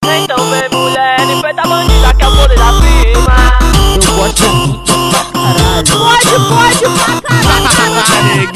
Então vem mulher, enfrenta a bandida que é o poder da firma. Eu gosto muito pra caralho. Pode pra caralho.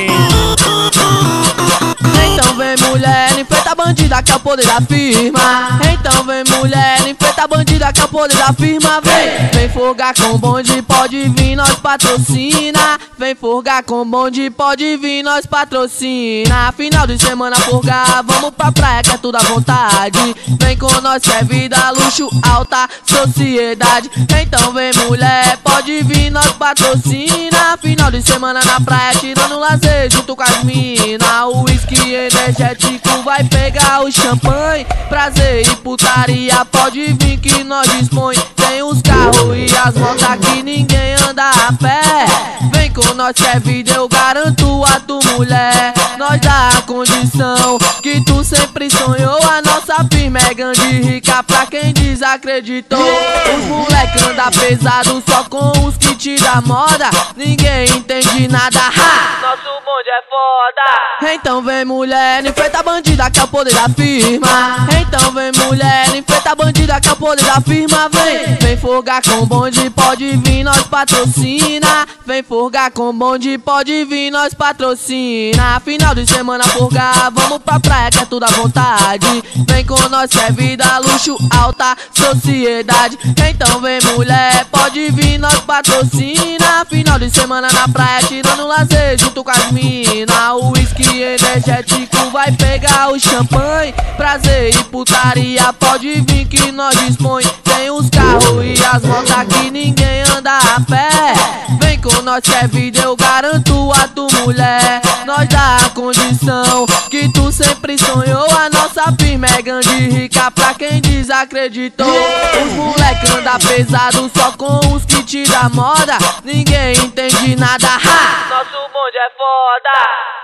Então vem mulher, enfrenta a bandida que é o poder da firma. Então vem mulher, enfrenta a bandida que é o poder da firma. Vem folgar com bonde, pode vir, nós patrocina. Vem folgar com bonde, pode vir, nós patrocina. Final de semana folgar, vamos pra praia que é tudo à vontade. Vem com nós que é vida, luxo, alta sociedade. Então vem mulher, pode vir, nós patrocina. Final de semana na praia, tirando lazer junto com as mina. O whisky energético vai pegar o champanhe. Prazer e putaria, pode vir que nós dispõe. Tem os carros e as motos que ninguém anda a pé. Vem com nós que é vida, eu garanto a tu mulher. Nós dá a condição que tu sempre sonhou. A nossa firma é grande e rica pra quem desacreditou. Os moleque anda pesado só com os kits da moda. Ninguém entende nada, ha! Nosso bonde é foda. Então vem mulher, enfrenta a bandida que é o poder da firma. Então vem mulher, enfrenta a bandida que é o poder da firma. Vem folgar com bonde, pode vir, nós patrocina. Vem folgar com bonde, pode vir, nós patrocina. Final de semana folgar, vamos pra praia que é tudo à vontade. Vem com nós que é vida, luxo, alta sociedade. Então vem mulher, pode vir, nós patrocina. Final de semana na praia, tirando lazer junto com as mina. O whisky energético vai pegar o champanhe. Prazer e putaria, pode vir que nós dispõe. Tem os carros e as motos que ninguém anda a pé. Vem com nós que é vida, eu garanto a tu mulher. Nós dá a condição que tu sempre sonhou. A nossa firma é grande e rica pra quem desacreditou. Os moleque anda pesado só com os kits da moda. Ninguém entende nada, ha! Nosso bonde é foda.